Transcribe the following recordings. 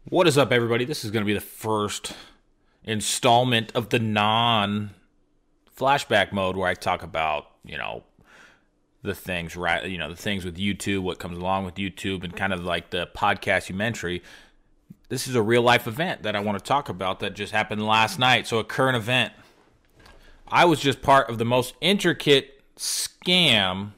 What is up, everybody? This is going to be the first installment of the non-flashback mode where I talk about, the things, right? The things with YouTube, what comes along with YouTube, and kind of like the podcastumentary. This is a real-life event that I want to talk about that just happened last night. So a current event. I was just part of the most intricate scam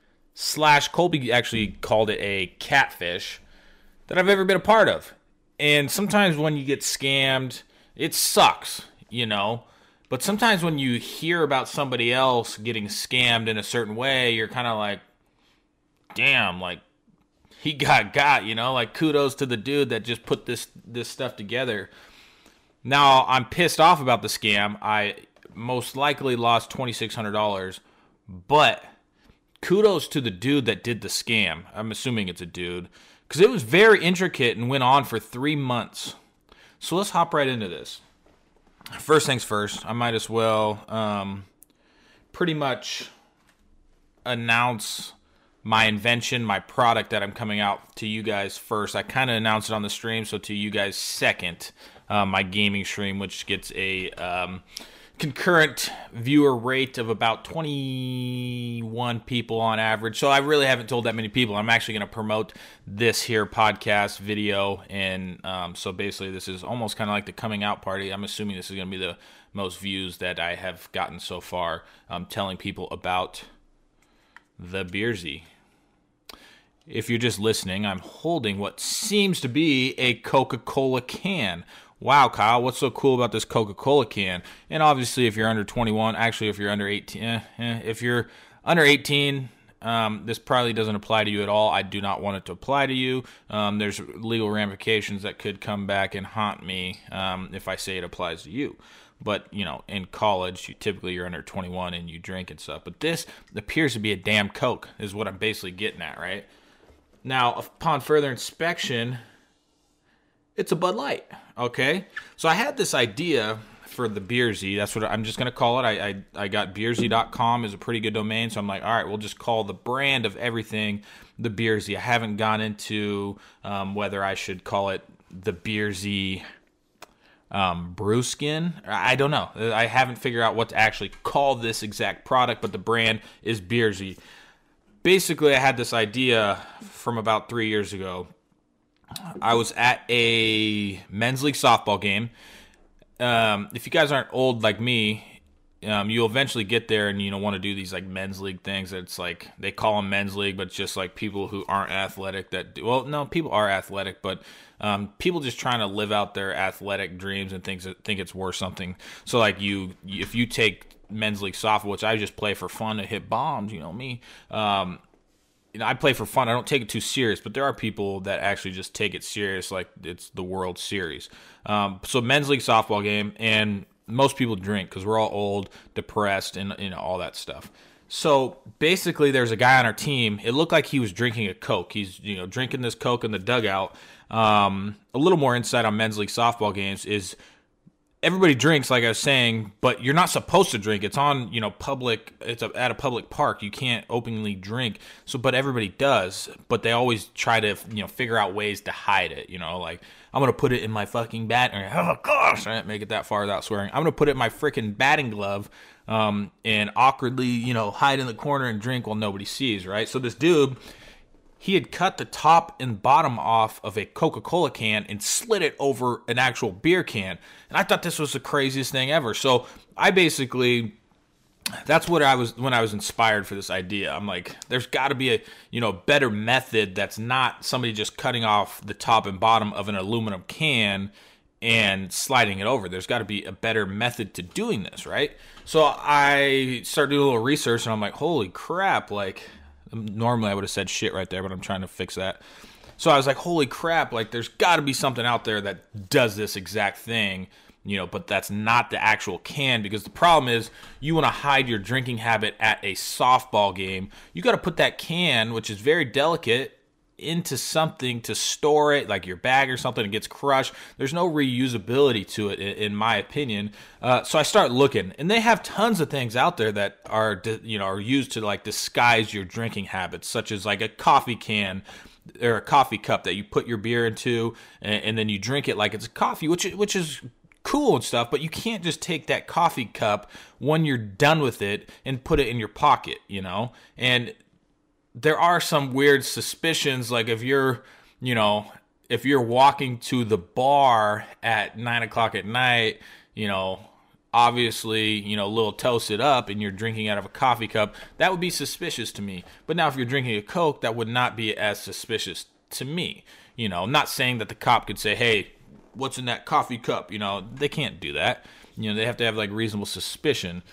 / Colby actually called it a catfish that I've ever been a part of. And sometimes when you get scammed, it sucks, But sometimes when you hear about somebody else getting scammed in a certain way, you're kind of like, damn, like, he got, like, kudos to the dude that just put this stuff together. Now, I'm pissed off about the scam. I most likely lost $2,600, but kudos to the dude that did the scam. I'm assuming it's a dude. Because it was very intricate and went on for 3 months. So let's hop right into this. First things first, I might as well pretty much announce my invention, my product that I'm coming out to you guys first. I kind of announced it on the stream, so to you guys second, my gaming stream, which gets a concurrent viewer rate of about 21 people on average. So I really haven't told that many people. I'm actually going to promote this here podcast video. And so basically this is almost kind of like the coming out party. I'm assuming this is going to be the most views that I have gotten so far, telling people about the Beersy. If you're just listening, I'm holding what seems to be a Coca-Cola can. Wow, Kyle, what's so cool about this Coca-Cola can? And obviously, if you're under 21, actually, if you're under 18, if you're under 18, this probably doesn't apply to you at all. I do not want it to apply to you. There's legal ramifications that could come back and haunt me if I say it applies to you. But, in college, you're under 21 and you drink and stuff. But this appears to be a damn Coke, is what I'm basically getting at, right? Now, upon further inspection, it's a Bud Light, okay? So I had this idea for the Beersy. That's what I'm just going to call it. I got Beersy.com is a pretty good domain, so I'm like, all right, we'll just call the brand of everything the Beersy. I haven't gone into whether I should call it the Beersy Brewskin. I don't know. I haven't figured out what to actually call this exact product, but the brand is Beersy. Basically, I had this idea from about 3 years ago. I was at a men's league softball game. If you guys aren't old like me, you'll eventually get there and want to do these like men's league things. It's like they call them men's league, but it's just like people who aren't athletic that do. Well, no, people are athletic, but people just trying to live out their athletic dreams and think it's worth something. So like if you take men's league softball, which I just play for fun to hit bombs, me. I play for fun. I don't take it too serious, but there are people that actually just take it serious like it's the World Series. So men's league softball game, and most people drink because we're all old, depressed, and all that stuff. So basically there's a guy on our team. It looked like he was drinking a Coke. He's drinking this Coke in the dugout. A little more insight on men's league softball games is everybody drinks, like I was saying, but you're not supposed to drink. It's on, public. It's at a public park. You can't openly drink. So, but everybody does. But they always try to, figure out ways to hide it. Like I'm gonna put it in my fucking oh gosh, I didn't make it that far without swearing. I'm gonna put it in my freaking batting glove, and awkwardly, hide in the corner and drink while nobody sees. Right. So this dude, he had cut the top and bottom off of a Coca-Cola can and slid it over an actual beer can. And I thought this was the craziest thing ever. So that's what I was when I was inspired for this idea. I'm like, there's got to be a better method that's not somebody just cutting off the top and bottom of an aluminum can and sliding it over. There's got to be a better method to doing this, right? So I started doing a little research, and I'm like, holy crap, like, normally I would have said shit right there, but I'm trying to fix that. So I was like, holy crap, like there's got to be something out there that does this exact thing, but that's not the actual can, because the problem is you want to hide your drinking habit at a softball game. You got to put that can, which is very delicate, into something to store it, like your bag or something. It gets crushed. There's no reusability to it, in my opinion. So I start looking, and they have tons of things out there that are used to like disguise your drinking habits, such as like a coffee can or a coffee cup that you put your beer into, and then you drink it like it's a coffee, which is cool and stuff, but you can't just take that coffee cup when you're done with it and put it in your pocket, you know? And there are some weird suspicions, like if you're walking to the bar at 9:00 at night, obviously, a little toasted up and you're drinking out of a coffee cup, that would be suspicious to me. But now if you're drinking a Coke, that would not be as suspicious to me. Not saying that the cop could say, hey, what's in that coffee cup? They can't do that. They have to have like reasonable suspicion.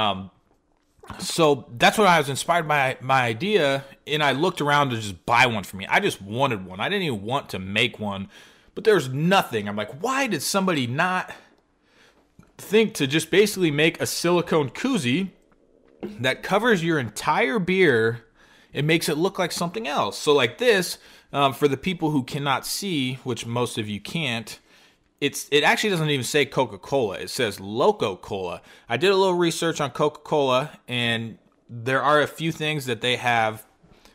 So that's what I was inspired by my idea, and I looked around to just buy one for me. I just wanted one. I didn't even want to make one, but there's nothing. I'm like, why did somebody not think to just basically make a silicone koozie that covers your entire beer and makes it look like something else? So like this, for the people who cannot see, which most of you can't, it actually doesn't even say Coca-Cola. It says Loco-Cola. I did a little research on Coca-Cola, and there are a few things that they have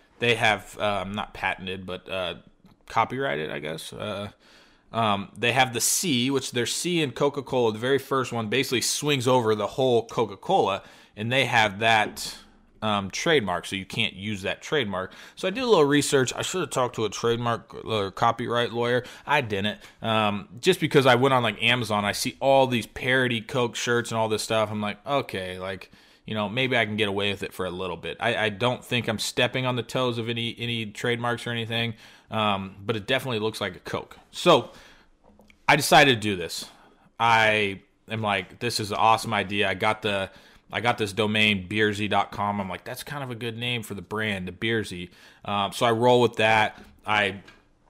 not patented, but copyrighted, I guess. They have the C, which their C in Coca-Cola, the very first one, basically swings over the whole Coca-Cola, and they have that trademark, so you can't use that trademark. So I did a little research. I should have talked to a trademark or copyright lawyer. I didn't. Just because I went on like Amazon, I see all these parody Coke shirts and all this stuff. I'm like, okay, like, maybe I can get away with it for a little bit. I don't think I'm stepping on the toes of any trademarks or anything, but it definitely looks like a Coke. So I decided to do this. I am like, this is an awesome idea. I got this domain, Beersy.com. I'm like, that's kind of a good name for the brand, the Beersy. So I roll with that. I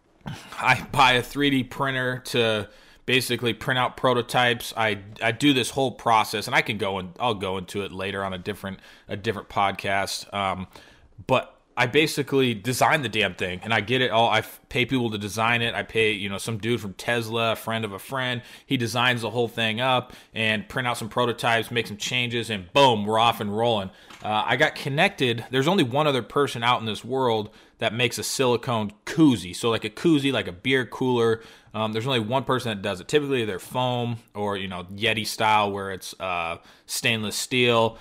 buy a 3D printer to basically print out prototypes. I do this whole process, and I'll go into it later on a different podcast. But I basically design the damn thing, and I get it all. I pay people to design it. I pay, some dude from Tesla, a friend of a friend. He designs the whole thing up and print out some prototypes, make some changes, and boom, we're off and rolling. I got connected. There's only one other person out in this world that makes a silicone koozie. So like a koozie, like a beer cooler. There's only one person that does it. Typically they're foam or, Yeti style where it's stainless steel.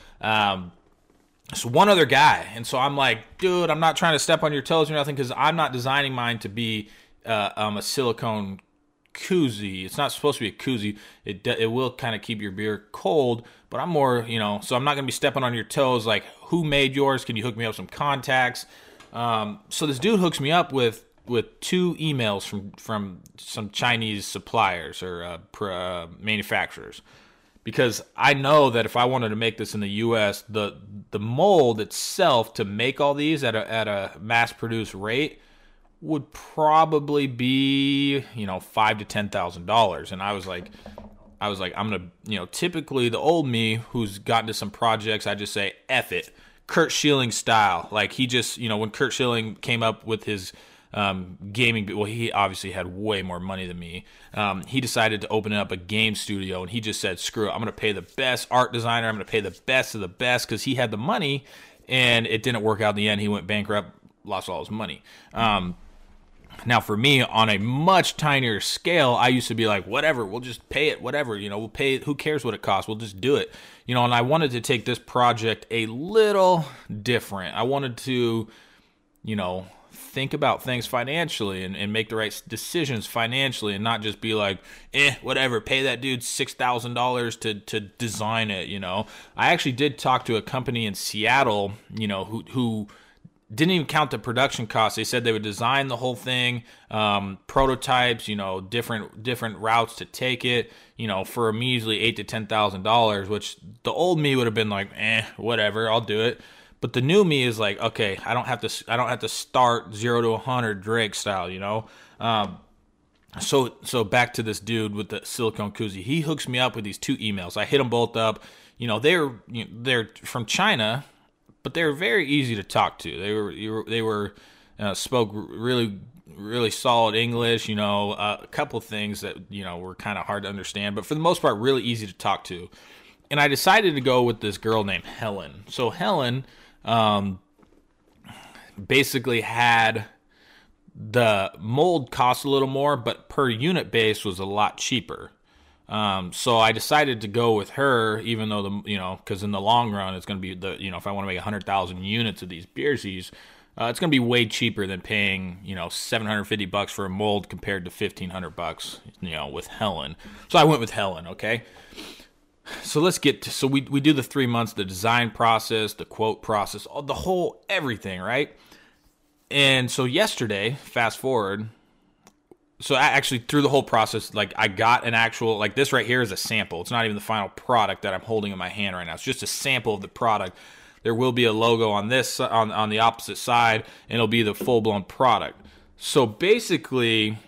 So one other guy. And so I'm like, dude, I'm not trying to step on your toes or nothing because I'm not designing mine to be a silicone koozie. It's not supposed to be a koozie. It will kind of keep your beer cold, but I'm more, so I'm not going to be stepping on your toes. Like, who made yours? Can you hook me up with some contacts? So this dude hooks me up with 2 emails from some Chinese suppliers or manufacturers. Because I know that if I wanted to make this in the U.S., the mold itself to make all these at a mass-produced rate would probably be, $5,000 to $10,000. And I was like, I'm gonna, typically the old me who's gotten to some projects, I just say F it, Kurt Schilling style. Like he just, when Kurt Schilling came up with his gaming, well, he obviously had way more money than me. He decided to open up a game studio, and he just said, screw it, I'm going to pay the best art designer, I'm going to pay the best of the best, because he had the money, and it didn't work out in the end. He went bankrupt, lost all his money. Now for me, on a much tinier scale, I used to be like, whatever, we'll just pay it, whatever, we'll pay it, who cares what it costs, we'll just do it. And I wanted to take this project a little different. I wanted to, think about things financially and make the right decisions financially and not just be like, whatever, pay that dude $6,000 to design it, I actually did talk to a company in Seattle, who didn't even count the production costs. They said they would design the whole thing, prototypes, different routes to take it, for a measly $8,000 to $10,000, which the old me would have been like, whatever, I'll do it. But the new me is like, okay, I don't have to start 0 to 100 Drake style, So back to this dude with the silicone koozie. He hooks me up with these 2 emails. I hit them both up. They're from China, but they're very easy to talk to. They were spoke really, really solid English. A couple things that were kind of hard to understand, but for the most part, really easy to talk to. And I decided to go with this girl named Helen. So Helen basically had the mold cost a little more, but per unit base was a lot cheaper. So I decided to go with her, even though because in the long run it's going to be if I want to make 100,000 units of these Beersies, it's going to be way cheaper than paying $750 for a mold compared to $1,500 with Helen. So I went with Helen. Okay. So let's get to, we do the 3 months, the design process, the quote process, the whole everything, right? And so yesterday, fast forward, so I actually through the whole process, like I got an actual, like this right here is a sample. It's not even the final product that I'm holding in my hand right now. It's just a sample of the product. There will be a logo on this, on the opposite side, and it'll be the full-blown product. So basically,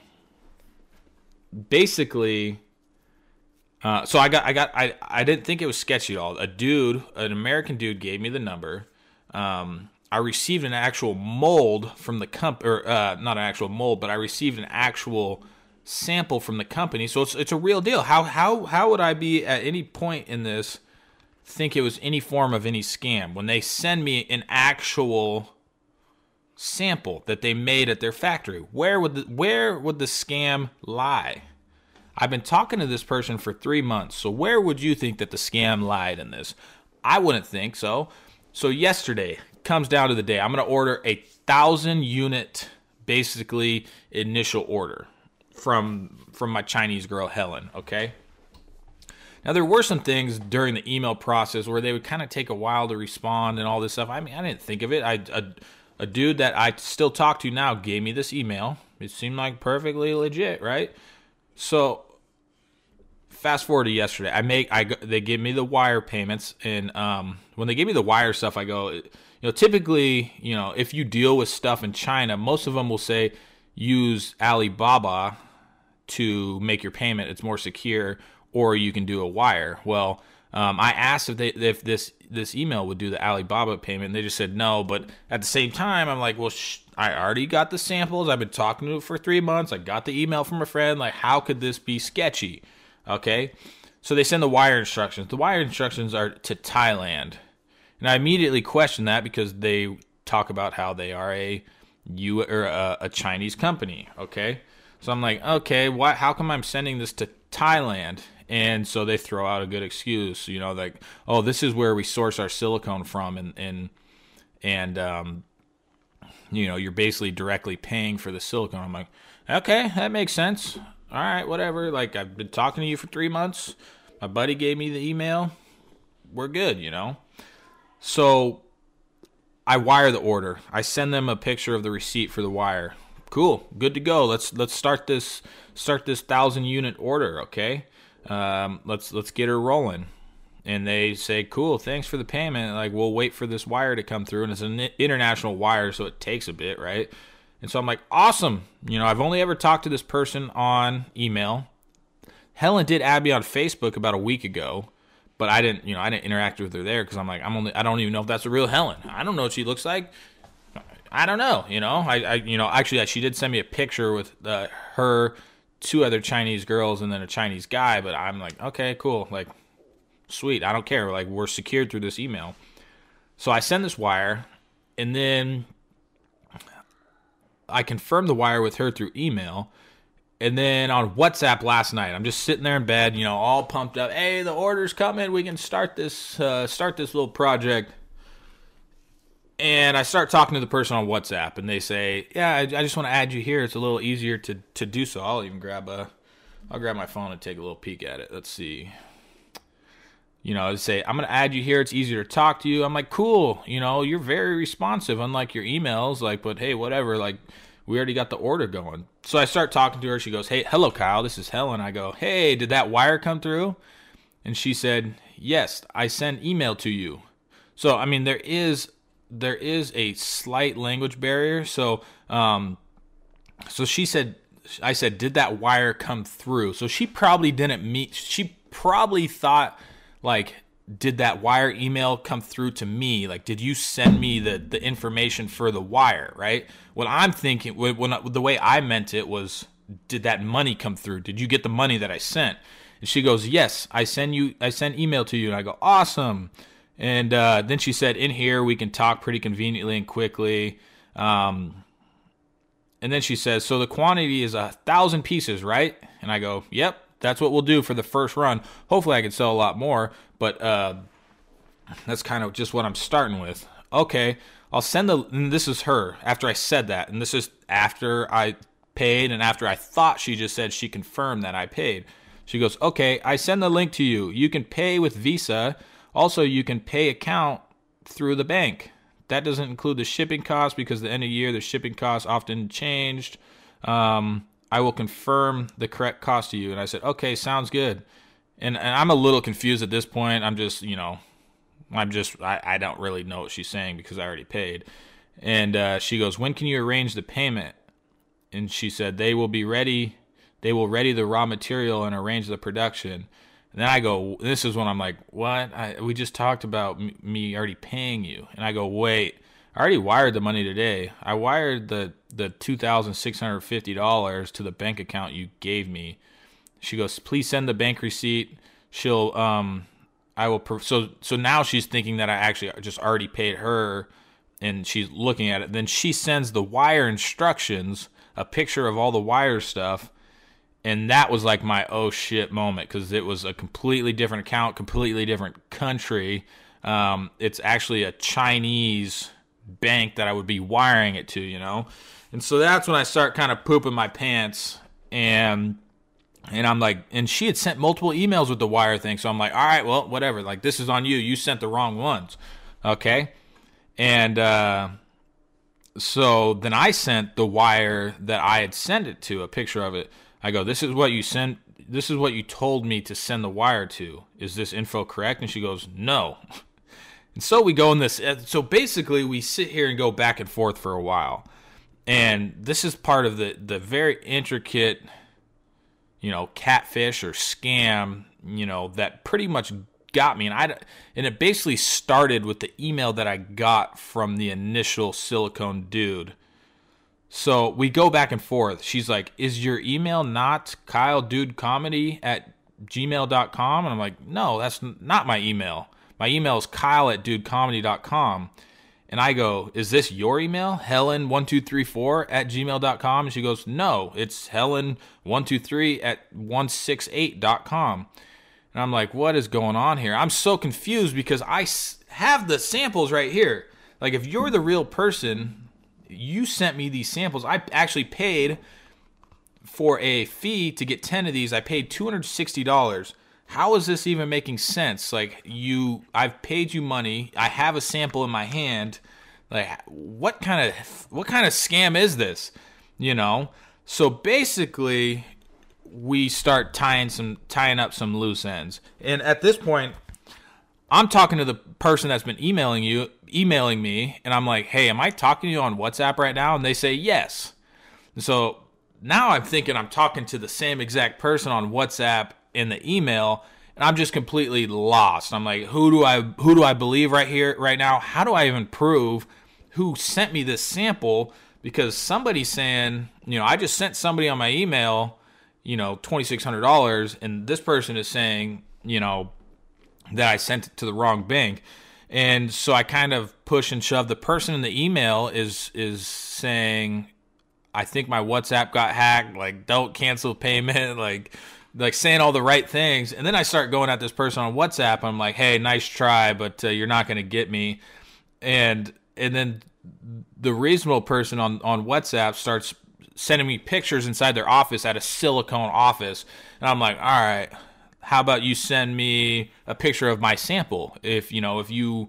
so I didn't think it was sketchy at all. An American dude gave me the number. I received an actual mold from the company, or not an actual mold, but I received an actual sample from the company. So it's a real deal. How would I be at any point in this think it was any form of any scam when they send me an actual sample that they made at their factory? Where would the scam lie? I've been talking to this person for 3 months, so where would you think that the scam lied in this? I wouldn't think so. So yesterday comes down to the day. I'm going to order 1,000 unit, basically, initial order from my Chinese girl, Helen, okay? Now, there were some things during the email process where they would kind of take a while to respond and all this stuff. I mean, I didn't think of it. A dude that I still talk to now gave me this email. It seemed like perfectly legit, right? So, fast forward to yesterday. They give me the wire payments, and when they give me the wire stuff, I go, typically, if you deal with stuff in China, most of them will say use Alibaba to make your payment. It's more secure, or you can do a wire. Well, I asked if this email would do the Alibaba payment, and they just said no. But at the same time, I'm like, well, I already got the samples. I've been talking to it for 3 months. I got the email from a friend. Like, how could this be sketchy? Okay, so they send the wire instructions. The wire instructions are to Thailand, and I immediately questioned that because they talk about how they are a Chinese company. Okay, so I'm like, okay, how come I'm sending this to Thailand? And so they throw out a good excuse, like, oh, this is where we source our silicone from, and you're basically directly paying for the silicone. I'm like, okay, that makes sense. All right, whatever. Like, I've been talking to you for 3 months. My buddy gave me the email. We're good, So I wire the order. I send them a picture of the receipt for the wire. Cool, good to go. Let's start this 1,000 unit order, okay? Let's get her rolling. And they say, cool, thanks for the payment. Like, we'll wait for this wire to come through, and it's an international wire, so it takes a bit, right? And so I'm like, awesome. I've only ever talked to this person on email. Helen did add me on Facebook about a week ago, but I didn't interact with her there because I'm like, I don't even know if that's a real Helen. I don't know what she looks like. I don't know. Actually, she did send me a picture with her, 2 other Chinese girls, and then a Chinese guy. But I'm like, okay, cool. Like, sweet. I don't care. Like, we're secured through this email. So I send this wire, and then I confirmed the wire with her through email. And then on WhatsApp last night, I'm just sitting there in bed, all pumped up. Hey, the order's coming. We can start this little project. And I start talking to the person on WhatsApp, and they say, yeah, I just want to add you here. It's a little easier to do so. I'll even grab my phone and take a little peek at it. Let's see. They say, I'm going to add you here. It's easier to talk to you. I'm like, cool. You're very responsive, unlike your emails. Like, but hey, whatever. Like, we already got the order going. So I start talking to her. She goes, hey, hello, Kyle. This is Helen. I go, hey, did that wire come through? And she said, yes, I sent email to you. So, I mean, there is a slight language barrier. So she said, I said, did that wire come through? So she probably she probably thought, like, did that wire email come through to me? Like, did you send me the information for the wire, right? What I'm thinking, the way I meant it was, did that money come through? Did you get the money that I sent? And she goes, yes, I sent email to you. And I go, awesome. And then she said, in here, we can talk pretty conveniently and quickly. And then she says, so the quantity is 1,000 pieces, right? And I go, yep, that's what we'll do for the first run. Hopefully I can sell a lot more, but that's kind of just what I'm starting with. Okay, I'll send and this is her, after I said that, and this is after I paid and after I thought she just said she confirmed that I paid. She goes, okay, I send the link to you. You can pay with Visa. Also, you can pay account through the bank. That doesn't include the shipping costs because at the end of the year, the shipping costs often changed. I will confirm the correct cost to you. And I said, okay, sounds good. And I'm a little confused at this point. I'm just, I don't really know what she's saying because I already paid. And she goes, when can you arrange the payment? And she said, they will ready the raw material and arrange the production. And then I go, this is when I'm like, what? We just talked about me already paying you. And I go, wait, I already wired the money today. I wired the $2,650 to the bank account you gave me. She goes, please send the bank receipt. So now she's thinking that I actually just already paid her and she's looking at it. Then she sends the wire instructions, a picture of all the wire stuff. And that was like my oh shit moment because it was a completely different account, completely different country. It's actually a Chinese bank that I would be wiring it to, And so that's when I start kind of pooping my pants. And I'm like, and she had sent multiple emails with the wire thing. So I'm like, all right, well, whatever. Like, this is on you. You sent the wrong ones. Okay. And so then I sent the wire that I had sent it to, a picture of it. I go, this is what you sent. This is what you told me to send the wire to. Is this info correct? And she goes, no. And so we go in this. So basically, we sit here and go back and forth for a while. And this is part of the very intricate, catfish or scam, that pretty much got me. And it basically started with the email that I got from the initial silicone dude. So we go back and forth. She's like, is your email not kyledudecomedy@gmail.com? And I'm like, no, that's not my email. My email is kyle@dudecomedy.com. And I go, is this your email? Helen1234@gmail.com? And she goes, no, it's Helen123@168.com. And I'm like, what is going on here? I'm so confused because I have the samples right here. Like, if you're the real person, you sent me these samples. I actually paid for a fee to get 10 of these. I paid $260. How is this even making sense? Like, I've paid you money. I have a sample in my hand. Like, what kind of scam is this? So basically, we start tying up some loose ends. And at this point, I'm talking to the person that's been emailing me, and I'm like, hey, am I talking to you on WhatsApp right now? And they say yes. And so now I'm thinking I'm talking to the same exact person on WhatsApp in the email, and I'm just completely lost. I'm like, who do I believe right now? How do I even prove who sent me this sample? Because somebody's saying, I just sent somebody on my email, $2,600, and this person is saying, that I sent it to the wrong bank. And so I kind of push and shove. The person in the email is saying, I think my WhatsApp got hacked, like, don't cancel payment, like saying all the right things. And then I start going at this person on WhatsApp. I'm like, hey, nice try, but you're not going to get me. And then the reasonable person on WhatsApp starts sending me pictures inside their office at a silicone office. And I'm like, all right, how about you send me a picture of my sample? If you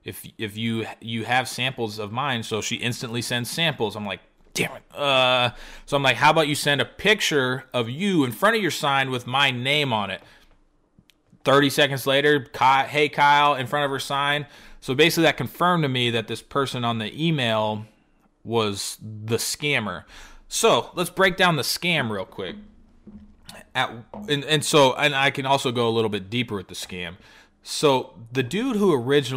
have samples of mine. So she instantly sends samples. I'm like, damn it. So I'm like, how about you send a picture of you in front of your sign with my name on it? 30 seconds later, hey, Kyle, in front of her sign. So basically that confirmed to me that this person on the email was the scammer. So let's break down the scam real quick. And I can also go a little bit deeper with the scam. So the dude who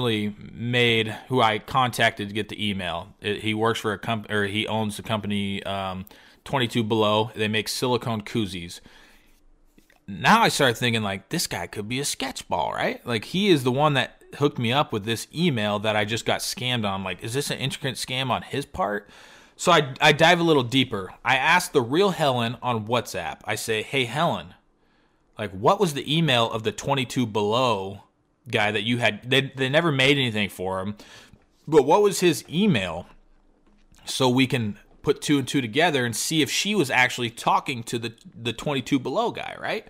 I contacted to get the email, he works for a company, or he owns the company 22 Below. They make silicone koozies. Now I started thinking, like, this guy could be a sketchball, right? Like, he is the one that hooked me up with this email that I just got scammed on. I'm like, is this an intricate scam on his part? So I dive a little deeper. I asked the real Helen on WhatsApp. I say, hey, Helen, like, what was the email of the 22 Below guy that you had? They never made anything for him. But what was his email? So we can put two and two together and see if she was actually talking to the 22 Below guy, right?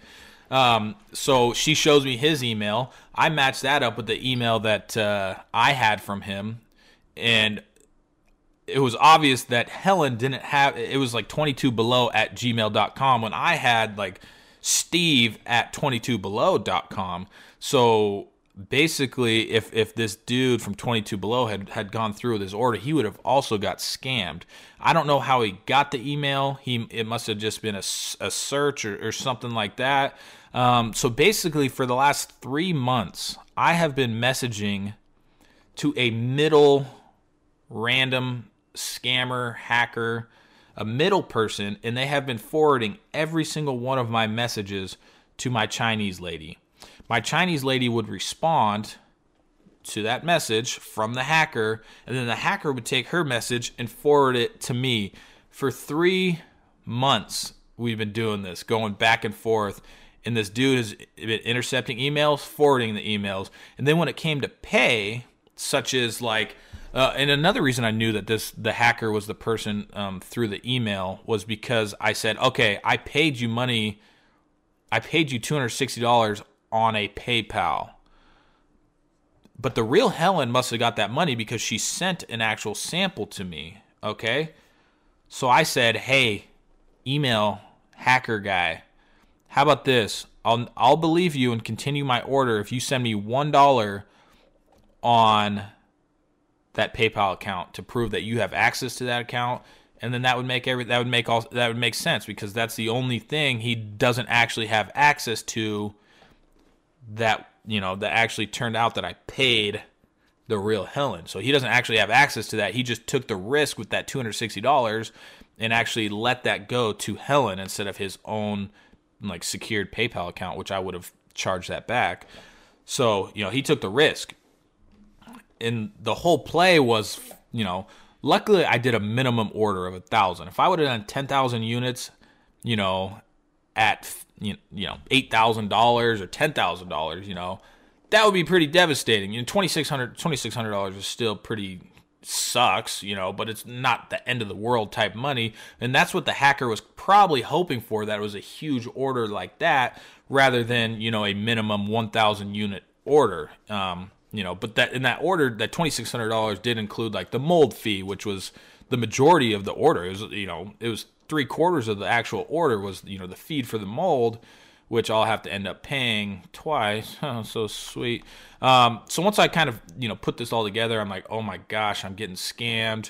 So she shows me his email. I match that up with the email that I had from him. And it was obvious that Helen didn't have, it was like 22below at gmail.com when I had like Steve at 22below.com. So basically, if this dude from 22 Below had gone through with his order, he would have also got scammed. I don't know how he got the email. It must have just been a search or something like that. So basically, for the last 3 months, I have been messaging to a middle random scammer, hacker, a middle person, and they have been forwarding every single one of my messages to my Chinese lady. My Chinese lady would respond to that message from the hacker, and then the hacker would take her message and forward it to me. For 3 months, we've been doing this, going back and forth, and this dude has been intercepting emails, forwarding the emails, and then when it came to pay, such as like, and another reason I knew that the hacker was the person through the email was because I said, okay, I paid you money, I paid you $260 on a PayPal. But the real Helen must have got that money because she sent an actual sample to me, okay? So I said, hey, email hacker guy, how about this? I'll believe you and continue my order if you send me $1 on that PayPal account to prove that you have access to that account, and then that would make sense because that's the only thing he doesn't actually have access to. That actually turned out that I paid the real Helen, so he doesn't actually have access to that. He just took the risk with that $260 and actually let that go to Helen instead of his own like secured PayPal account, which I would have charged that back. So he took the risk. And the whole play was, luckily I did a minimum order of 1,000. If I would have done 10,000 units, at $8,000 or $10,000, that would be pretty devastating. $2,600 is still pretty sucks, but it's not the end of the world type money. And that's what the hacker was probably hoping for, that it was a huge order like that rather than, a minimum 1,000 unit order. But that in that order, that $2,600 did include like the mold fee, which was the majority of the order. It was 3/4 of the actual order was the feed for the mold, which I'll have to end up paying twice. Oh, so sweet. So once I kind of put this all together, I'm like, oh my gosh, I'm getting scammed.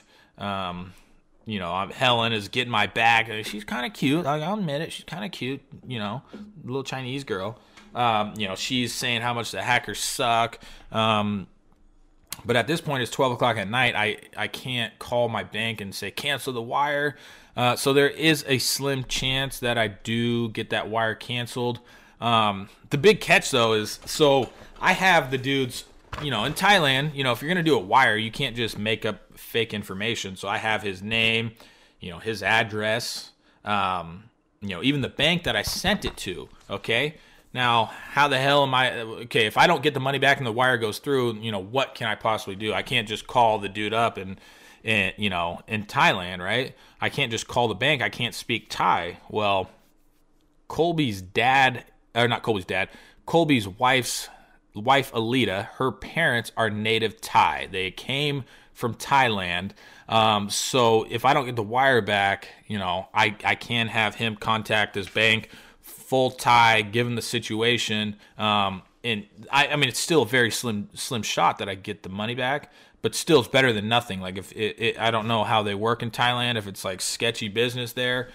Helen is getting my back. She's kind of cute. I'll admit it. She's kind of cute. Little Chinese girl. She's saying how much the hackers suck. But at this point, it's 12 o'clock at night. I can't call my bank and say, cancel the wire. So there is a slim chance that I do get that wire canceled. The big catch, though, is so I have the dudes, in Thailand, if you're going to do a wire, you can't just make up fake information. So I have his name, his address, even the bank that I sent it to, okay? Now, how the hell am I, okay, if I don't get the money back and the wire goes through, what can I possibly do? I can't just call the dude up and in Thailand, right? I can't just call the bank. I can't speak Thai. Well, Colby's wife's wife, Alita, her parents are native Thai. They came from Thailand. So if I don't get the wire back, I can have him contact his bank, full Thai, given the situation. And it's still a very slim shot that I get the money back, but still it's better than nothing. Like if I don't know how they work in Thailand, if it's like sketchy business there.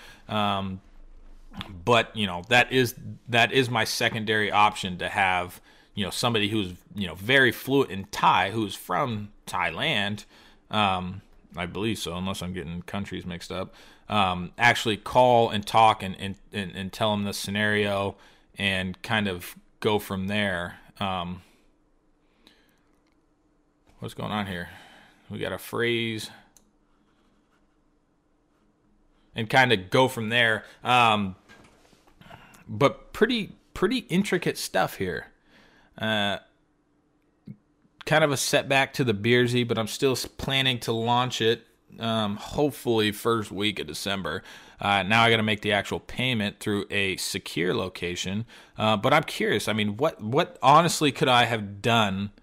But that is my secondary option, to have, somebody who's, very fluent in Thai, who's from Thailand. I believe so, unless I'm getting countries mixed up. Actually call and talk and tell them the scenario and kind of go from there. What's going on here? We got a freeze. and kind of go from there. But pretty intricate stuff here. Kind of a setback to the Beersy, but I'm still planning to launch it hopefully first week of December. Now I got to make the actual payment through a secure location. But I'm curious. I mean, what honestly could I have done,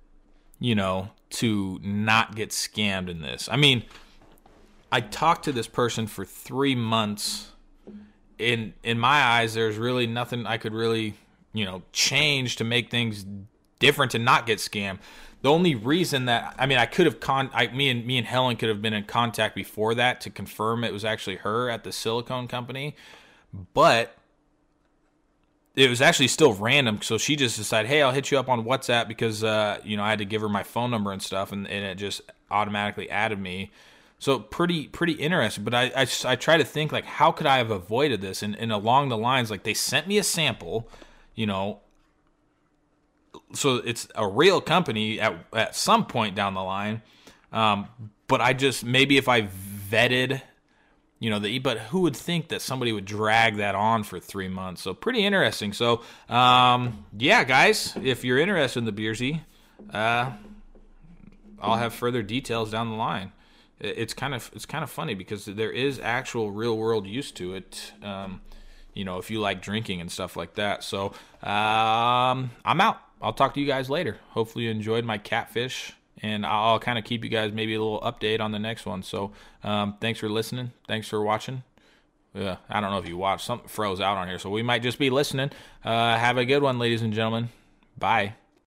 to not get scammed in this? I mean, I talked to this person for 3 months. In my eyes, there's really nothing I could really, change to make things different and not get scammed. The only reason that, I could have me and Helen could have been in contact before that to confirm it was actually her at the silicone company, but it was actually still random. So she just decided, hey, I'll hit you up on WhatsApp because I had to give her my phone number and stuff, and it just automatically added me. So pretty interesting. But I try to think, like, how could I have avoided this? And along the lines, like, they sent me a sample, so it's a real company at some point down the line. But I just, maybe if I vetted, but who would think that somebody would drag that on for 3 months? So pretty interesting. So, yeah, guys, if you're interested in the Beersy, I'll have further details down the line. It's kind of funny because there is actual real world use to it. If you like drinking and stuff like that. So, I'm out. I'll talk to you guys later. Hopefully you enjoyed my catfish, and I'll kind of keep you guys maybe a little update on the next one. So thanks for listening. Thanks for watching. I don't know if you watched. Something froze out on here, so we might just be listening. Have a good one, ladies and gentlemen. Bye.